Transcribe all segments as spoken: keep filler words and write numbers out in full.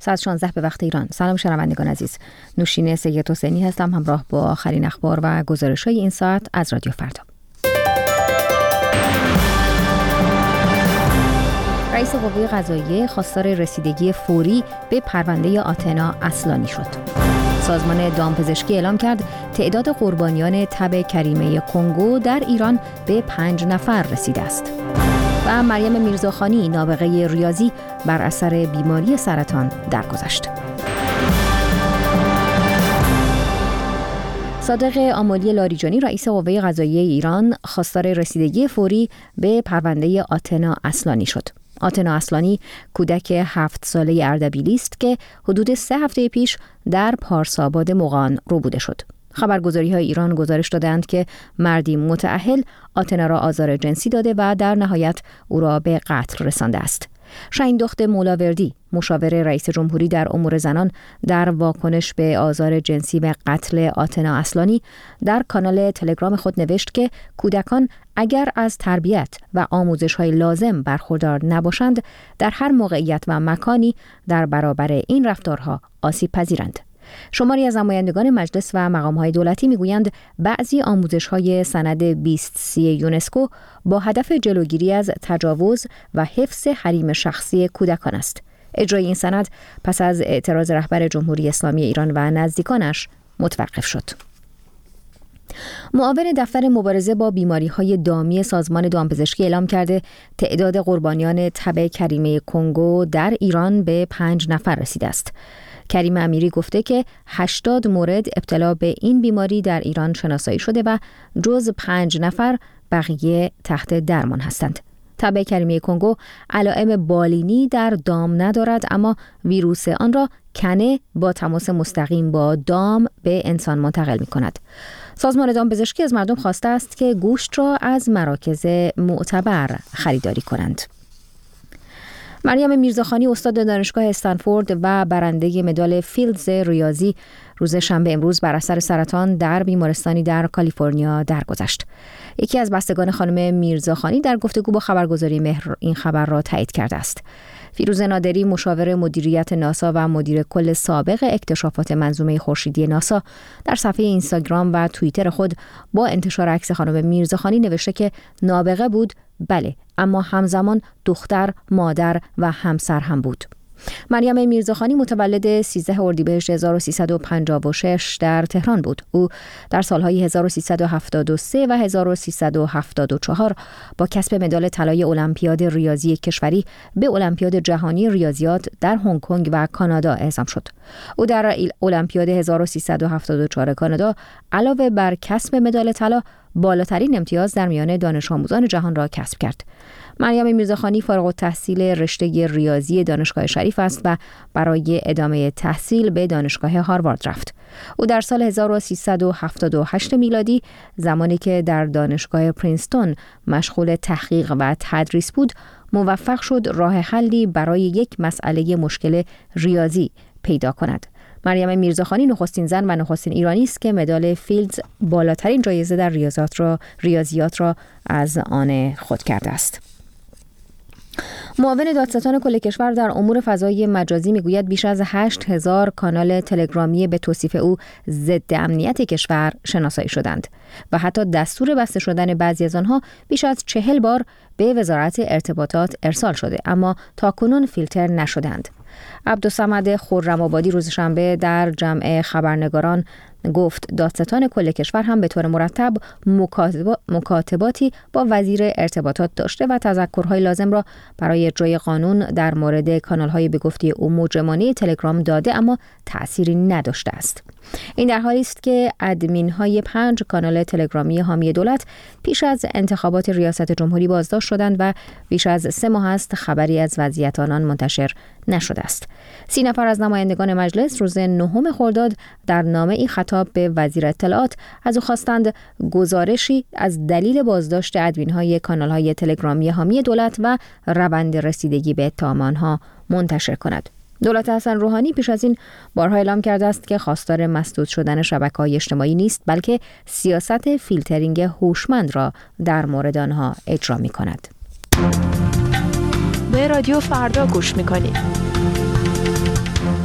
ساعت شانزده به وقت ایران. سلام شنوندگان عزیز. نوشین سید حسینی هستم همراه با آخرین اخبار و گزارش‌های این ساعت از رادیو فردا. رئیس قوه قضاییه خواستار رسیدگی فوری به پرونده آتنا اصلانی شد. سازمان دامپزشکی اعلام کرد تعداد قربانیان تب کریمه کنگو در ایران به پنج نفر رسیده است. و مریم میرزاخانی نابغه ریاضی بر اثر بیماری سرطان درگذشت. صادق آملی لاریجانی رئیس قوه قضاییه ایران خواستار رسیدگی فوری به پرونده آتنا اصلانی شد. آتنا اصلانی کودک هفت ساله اردبیلی است که حدود سه هفته پیش در پارساباد مغان ربوده شد. خبرگزاری‌های ایران گزارش دادند که مردی متأهل آتنا را آزار جنسی داده و در نهایت او را به قتل رسانده است. شاهین دخت مولاوردی مشاور رئیس جمهوری در امور زنان در واکنش به آزار جنسی و قتل آتنا اصلانی در کانال تلگرام خود نوشت که کودکان اگر از تربیت و آموزش‌های لازم برخوردار نباشند در هر موقعیت و مکانی در برابر این رفتارها آسیب پذیرند. شماری از نمایندگان مجلس و مقام‌های دولتی می‌گویند بعضی آموزش‌های سند بیست سی یونسکو با هدف جلوگیری از تجاوز و حفظ حریم شخصی کودکان است. اجرای این سند پس از اعتراض رهبر جمهوری اسلامی ایران و نزدیکانش متوقف شد. معاون دفتر مبارزه با بیماری‌های دامی سازمان دامپزشکی اعلام کرده تعداد قربانیان تب کریمه کنگو در ایران به پنج نفر رسیده است. کریم امیری گفته که هشتاد مورد ابتلا به این بیماری در ایران شناسایی شده و جز پنج نفر بقیه تحت درمان هستند. تب کریمه کنگو علائم بالینی در دام ندارد، اما ویروس آن را کنه با تماس مستقیم با دام به انسان منتقل می کند. سازمان دامپزشکی از مردم خواسته است که گوشت را از مراکز معتبر خریداری کنند. مریم میرزاخانی استاد دانشگاه استنفورد و برنده مدال فیلدز ریاضی روز شنبه امروز بر اثر سرطان در بیمارستانی در کالیفرنیا درگذشت. یکی از بستگان خانم میرزاخانی در گفتگو با خبرگزاری مهر این خبر را تایید کرده است. فیروزه نادری مشاور مدیریت ناسا و مدیر کل سابق اکتشافات منظومه خورشیدی ناسا در صفحه اینستاگرام و توییتر خود با انتشار عکس خانم میرزاخانی نوشته که نابغه بود، بله، اما همزمان دختر، مادر و همسر هم بود. مریم میرزاخانی متولد سیزده اردیبهشت هزار و سیصد و پنجاه و شش در تهران بود. او در سالهای هزار و سیصد و هفتاد و سه و هزار و سیصد و هفتاد و چهار با کسب مدال طلای المپیاد ریاضی کشوری به المپیاد جهانی ریاضیات در هنگ کنگ و کانادا اعزام شد. او در المپیاد هزار و سیصد و هفتاد و چهار کانادا علاوه بر کسب مدال طلا بالاترین امتیاز در میان دانش آموزان جهان را کسب کرد. مریم میرزاخانی فارغ التحصیل رشته ریاضی دانشگاه شریف است و برای ادامه تحصیل به دانشگاه هاروارد رفت. او در سال هزار و سیصد و هفتاد و هشت میلادی زمانی که در دانشگاه پرینستون مشغول تحقیق و تدریس بود، موفق شد راه حلی برای یک مسئله مشکل ریاضی پیدا کند. مریم میرزاخانی نخستین زن و نخستین ایرانی است که مدال فیلدز بالاترین جایزه در ریاضیات را ریاضیات را از آن خود کرده است. معاون دادستان کل کشور در امور فضایی مجازی میگوید بیش از هشت هزار کانال تلگرامی به توصیف او ضد امنیت کشور شناسایی شدند و حتی دستور بسته شدن بعضی از آنها بیش از چهل بار به وزارت ارتباطات ارسال شده، اما تاکنون فیلتر نشدند. عبدالصمد خرم‌آبادی روز شنبه در جمع خبرنگاران گفت دادستان کل کشور هم به طور مرتب مکاتباتی با وزیر ارتباطات داشته و تذکرهای لازم را برای اجرای قانون در مورد کانال‌های به گفته او مجرمانه تلگرام داده، اما تأثیری نداشته است. این در حالی است که ادمین‌های پنج کانال تلگرامی حامی دولت پیش از انتخابات ریاست جمهوری بازداشت شدند و بیش از سه ماه است خبری از وضعیت آنان منتشر نشده است. سی نفر از نمایندگان مجلس روز نهم خرداد در نامه‌ای خطاب به وزیر اطلاعات از او خواستند گزارشی از دلیل بازداشت ادمین‌های کانال‌های تلگرامی حامی دولت و روند رسیدگی به اتهام آنها منتشر کند. دولت حسن روحانی پیش از این بارها اعلام کرده است که خواستار مسدود شدن شبکه‌های اجتماعی نیست، بلکه سیاست فیلترینگ هوشمند را در مورد آنها اجرا می‌کند. به رادیو فردا گوش می‌کنید.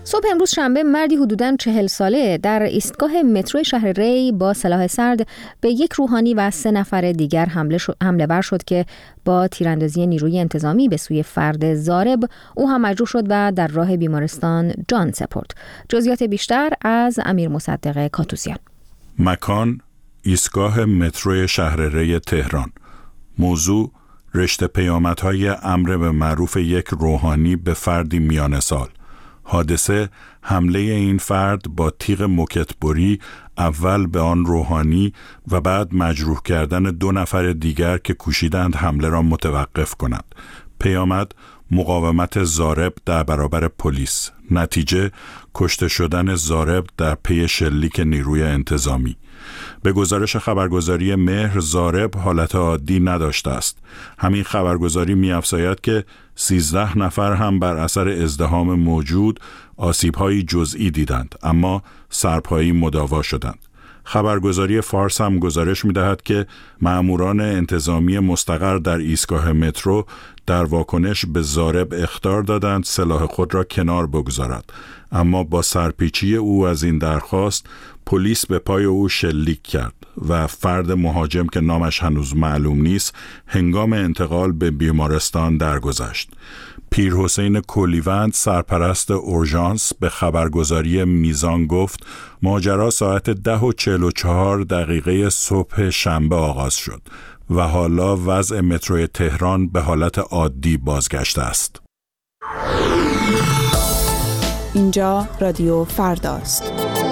صبح امروز شنبه مردی حدوداً چهل ساله در ایستگاه مترو شهر ری با سلاح سرد به یک روحانی و سه نفر دیگر حمله, حمله بر شد که با تیراندازی نیروی انتظامی به سوی فرد ضارب او هم مجروح شد و در راه بیمارستان جان سپرد. جزئیات بیشتر از امیر مصدق کاتوزیان. مکان ایستگاه مترو شهر ری تهران. موضوع رشته پیامدهای امر به معروف یک روحانی به فردی میانه سال. حادثه حمله این فرد با تیغ موکتبری اول به آن روحانی و بعد مجروح کردن دو نفر دیگر که کوشیدند حمله را متوقف کنند. پیامد مقاومت ضارب در برابر پلیس. نتیجه کشته شدن ضارب در پی شلیک نیروی انتظامی. به گزارش خبرگزاری مهر ضارب حالت عادی نداشته است. همین خبرگزاری می‌افزاید که سیزده نفر هم بر اثر ازدحام موجود آسیب‌های جزئی دیدند، اما سرپایی مداوا شدند. خبرگزاری فارس هم گزارش می‌دهد که مأموران انتظامی مستقر در ایستگاه مترو در واکنش به ضارب اخطار دادند سلاح خود را کنار بگذارد، اما با سرپیچی او از این درخواست پلیس به پای او شلیک کرد و فرد مهاجم که نامش هنوز معلوم نیست هنگام انتقال به بیمارستان درگذشت. پیر حسین کلیوند سرپرست اورژانس به خبرگزاری میزان گفت ماجرا ساعت ده و چهل و چهار دقیقه صبح شنبه آغاز شد و حالا وضع مترو تهران به حالت عادی بازگشته است. اینجا رادیو فرداست.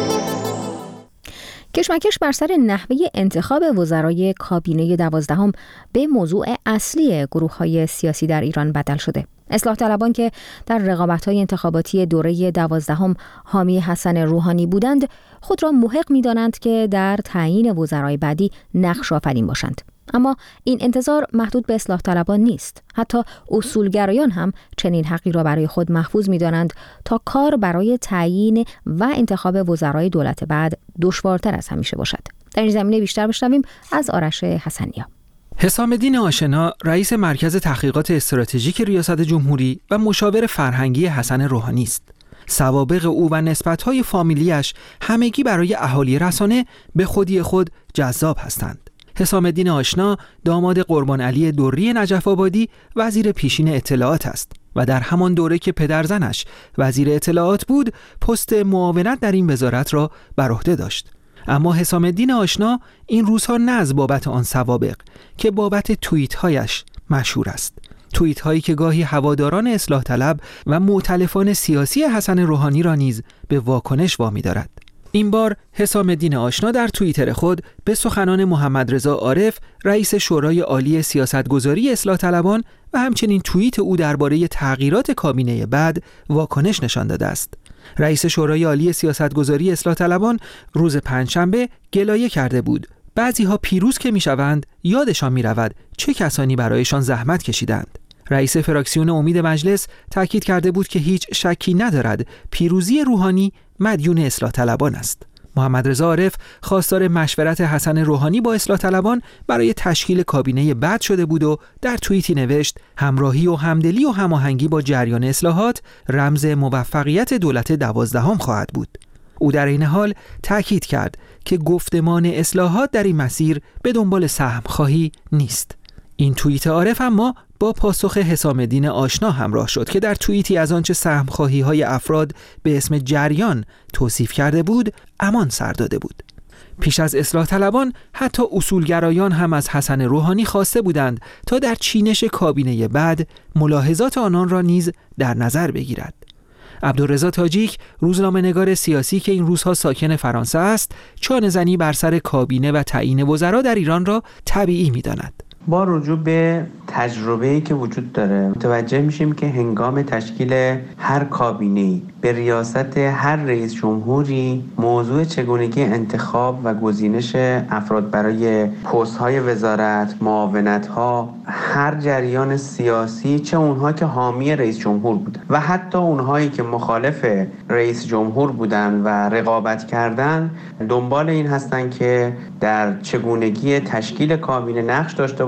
کشمکش بر سر نحوه انتخاب وزرای کابینه دوازدهم به موضوع اصلی گروه‌های سیاسی در ایران بدل شده. اصلاح طلبان که در رقابت‌های انتخاباتی دوره دوازدهم حامی حسن روحانی بودند، خود را محق می‌دانند که در تعیین وزرای بعدی نقش آفرین باشند. اما این انتظار محدود به اصلاح طلبان نیست. حتی اصولگرایان هم چنین حقی را برای خود محفوظ می‌دانند تا کار برای تعیین و انتخاب وزرای دولت بعد دشوارتر از همیشه باشد. در این زمینه بیشتر بشنویم از آرش حسنیا. حسام الدین آشنا، رئیس مرکز تحقیقات استراتژیک ریاست جمهوری و مشاور فرهنگی حسن روحانی است. سوابق او و نسبت‌های فامیلیش همگی برای اهالی رسانه به خودی خود جذاب هستند. حسام الدین آشنا داماد قربان علی دری نجف آبادی وزیر پیشین اطلاعات است و در همان دوره که پدرزنش وزیر اطلاعات بود پست معاونت در این وزارت را بر عهده داشت. اما حسام الدین آشنا این روزها نه از بابت آن سوابق که بابت توییت هایش مشهور است. توییت هایی که گاهی هواداران اصلاح طلب و مؤتلفان سیاسی حسن روحانی را نیز به واکنش وامی دارد. این بار حسام الدین آشنا در توییتر خود به سخنان محمد رضا عارف رئیس شورای عالی سیاستگذاری اصلاح طلبان و همچنین توییت او درباره تغییرات کابینه بعد واکنش نشان داده است. رئیس شورای عالی سیاستگذاری اصلاح طلبان روز پنجشنبه گلایه کرده بود بعضی ها پیروز که میشوند یادشان میرود چه کسانی برایشان زحمت کشیدند. رئیس فراکسیون امید مجلس تاکید کرده بود که هیچ شکی ندارد پیروزی روحانی مدیون اصلاح طلبان است. محمد رضا عارف خواستار مشورت حسن روحانی با اصلاح طلبان برای تشکیل کابینه بعد شده بود و در توییتی نوشت همراهی و همدلی و هماهنگی با جریان اصلاحات رمز موفقیت دولت دوازدهم خواهد بود. او در این حال تاکید کرد که گفتمان اصلاحات در این مسیر به دنبال سهم خواهی نیست. این توییت عارف اما با پاسخ حسام الدین آشنا همراه شد که در توییتی از آنچه سهمخواهی های افراد به اسم جریان توصیف کرده بود امان سر داده بود. پیش از اصلاح طلبان حتی اصولگرایان هم از حسن روحانی خواسته بودند تا در چینش کابینه بعد ملاحظات آنان را نیز در نظر بگیرد. عبدالرضا تاجیک، روزنامه‌نگار سیاسی که این روزها ساکن فرانسه است، چانه‌زنی بر سر کابینه و تعیین وزرا در ایران را طبیعی می‌داند. با رجوع به تجربه‌ای که وجود داره متوجه میشیم که هنگام تشکیل هر کابینه‌ای به ریاست هر رئیس جمهوری موضوع چگونگی انتخاب و گزینش افراد برای پست‌های وزارت، معاونت‌ها، هر جریان سیاسی، چه اونها که حامی رئیس جمهور بودن و حتی اونهایی که مخالف رئیس جمهور بودن و رقابت کردن، دنبال این هستن که در چگونگی تشکیل کابینه نقش داشته باشن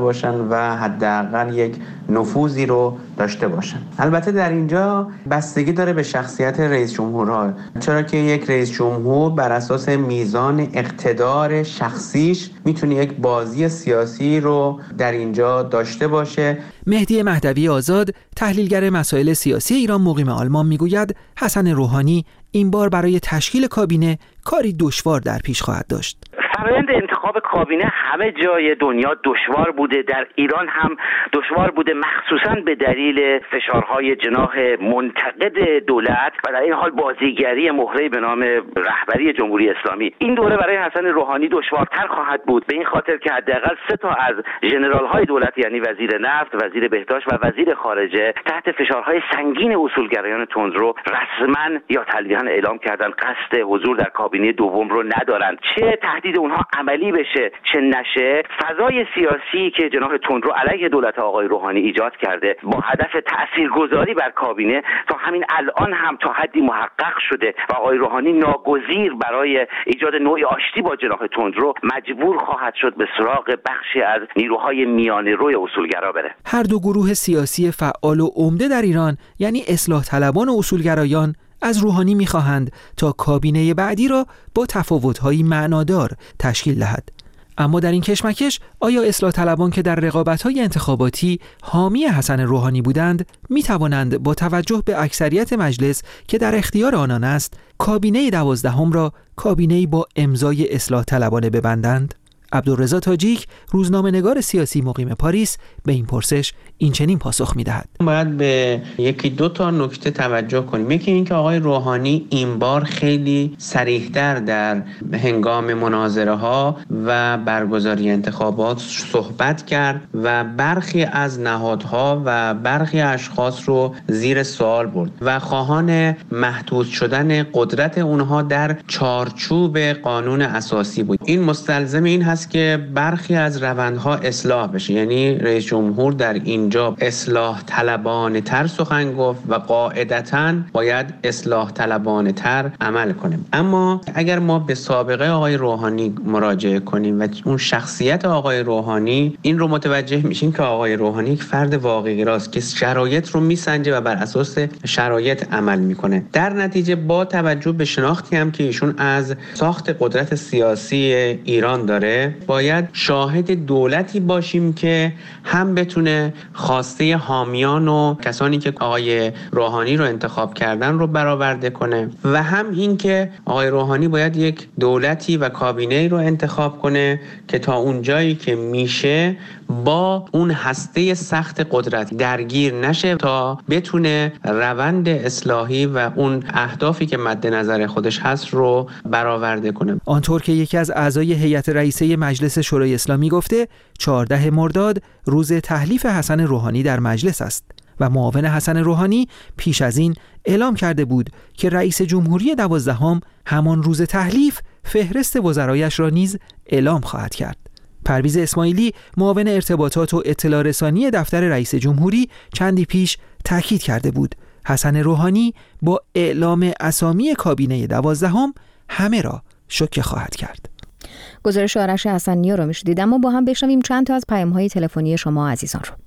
باشن و حداقل یک نفوذی رو داشته باشن. البته در اینجا بستگی داره به شخصیت رئیس جمهورها، چرا که یک رئیس جمهور بر اساس میزان اقتدار شخصیش میتونه یک بازی سیاسی رو در اینجا داشته باشه. مهدی مهدوی آزاد، تحلیلگر مسائل سیاسی ایران مقیم آلمان، میگوید حسن روحانی این بار برای تشکیل کابینه کاری دشوار در پیش خواهد داشت. فرآیند انتخاب کابینه همه جای دنیا دشوار بوده، در ایران هم دشوار بوده، مخصوصاً به دلیل فشارهای جناح منتقد دولت و در این حال بازیگری مهره به نام رهبری جمهوری اسلامی. این دوره برای حسن روحانی دشوارتر خواهد بود، به این خاطر که حداقل سه تا از ژنرال‌های دولت یعنی وزیر نفت، وزیر بهداشت و وزیر خارجه تحت فشارهای سنگین اصولگرایان تندرو رسما یا تلویحا اعلام کردن قصد حضور در کابینه دوم رو ندارند. چه تهدید اونها عملی بشه چه نشه، فضای سیاسی که جناح تندرو علیه دولت آقای روحانی ایجاد کرده با هدف تاثیرگذاری بر کابینه تا همین الان هم تا حدی محقق شده و آقای روحانی ناگزیر برای ایجاد نوعی آشتی با جناح تندرو مجبور خواهد شد به سراغ بخشی از نیروهای میانه روی اصولگرا بره. هر دو گروه سیاسی فعال و عمده در ایران، یعنی اصلاح طلبان و اصولگرایان، از روحانی می‌خواهند تا کابینه بعدی را با تفاوت‌های معنادار تشکیل دهد. اما در این کشمکش آیا اصلاح طلبان که در رقابت‌های انتخاباتی حامی حسن روحانی بودند می‌توانند با توجه به اکثریت مجلس که در اختیار آنان است کابینه دوازدهم را کابینه‌ای با امضای اصلاح طلبانه ببندند؟ عبدالرضا تاجیک، روزنامه‌نگار سیاسی مقیم پاریس، به این پرسش این چنین پاسخ می‌دهد. باید به یکی دو تا نکته توجه کنیم. یکی این که آقای روحانی این بار خیلی صریح‌تر در هنگام مناظره‌ها و برگزاری انتخابات صحبت کرد و برخی از نهادها و برخی اشخاص رو زیر سوال برد و خواهان محدود شدن قدرت اونها در چارچوب قانون اساسی بود. این مستلزم این هست که برخی از روندها اصلاح بشه، یعنی رئیس جمهور در اینجا اصلاح طلبانه تر سخن گفت و قاعدتاً باید اصلاح طلبانه تر عمل کنیم. اما اگر ما به سابقه آقای روحانی مراجعه کنیم و اون شخصیت آقای روحانی، این رو متوجه میشیم که آقای روحانی یک فرد واقعی راست که شرایط رو میسنجه و بر اساس شرایط عمل میکنه. در نتیجه با توجه به شناختی هم که ایشون از ساخت قدرت سیاسی ایران داره، باید شاهد دولتی باشیم که هم بتونه خواسته حامیان و کسانی که آقای روحانی رو انتخاب کردن رو برآورده کنه و هم این که آقای روحانی باید یک دولتی و کابینه‌ای رو انتخاب کنه که تا اون جایی که میشه با اون هسته سخت قدرت درگیر نشه تا بتونه روند اصلاحی و اون اهدافی که مد نظر خودش هست رو برآورده کنه. آنطور که یکی از اعضای هیئت رئیسه مجلس شورای اسلامی گفته، چهاردهم مرداد روز تحلیف حسن روحانی در مجلس است و معاون حسن روحانی پیش از این اعلام کرده بود که رئیس جمهوری دوازدهم همان روز تحلیف فهرست وزرایش را نیز اعلام خواهد کرد. پرویز اسماعیلی، معاون ارتباطات و اطلاع رسانی دفتر رئیس جمهوری، چندی پیش تاکید کرده بود حسن روحانی با اعلام اسامی کابینه دوازدهم همه را شوکه خواهد کرد. گزارش آرش حسنی رو میشدید، اما با هم بشنویم چند تا از پیام‌های تلفنی شما عزیزان رو.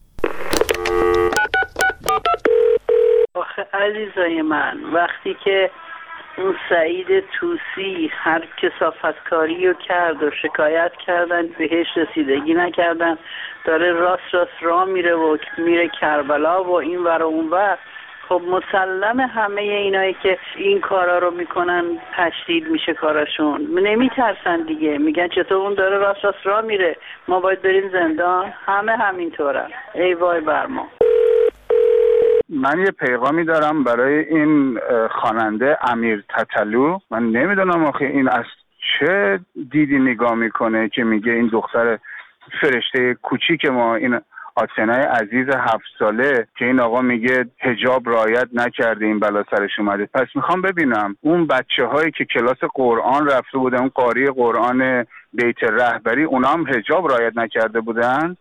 آخه عزیزای من، وقتی که اون سعید طوسی هر کثافتکاری رو کرد و شکایت کردن بهش رسیدگی نکردن، داره راست راست راه میره و میره کربلا و این ور و اون ور، خب مسلم همه اینایی که این کارا رو میکنن تشدید میشه کاراشون، نمیترسن دیگه، میگن چطور اون داره راست راست راه میره ما باید بریم زندان. همه همینطورن. ای وای بر ما. من یه پیغامی دارم برای این خواننده امیر تتلو. من نمیدونم آخه این از چه دیدی نگاه میکنه که میگه این دختر فرشته کوچیک ما، این آتنای عزیز هفت ساله که این آقا میگه حجاب رعایت نکرده این بلا سرش اومده. پس میخوام ببینم اون بچه هایی که کلاس قرآن رفته بودن، اون قاری قرآن بیت رهبری، اونا هم حجاب رعایت نکرده بودن؟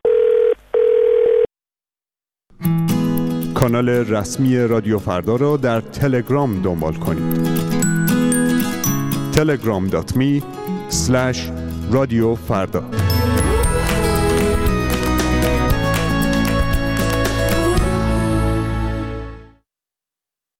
کانال رسمی رادیو فردا را در تلگرام دنبال کنید. تلگرام دات می اسلش رادیو فردا.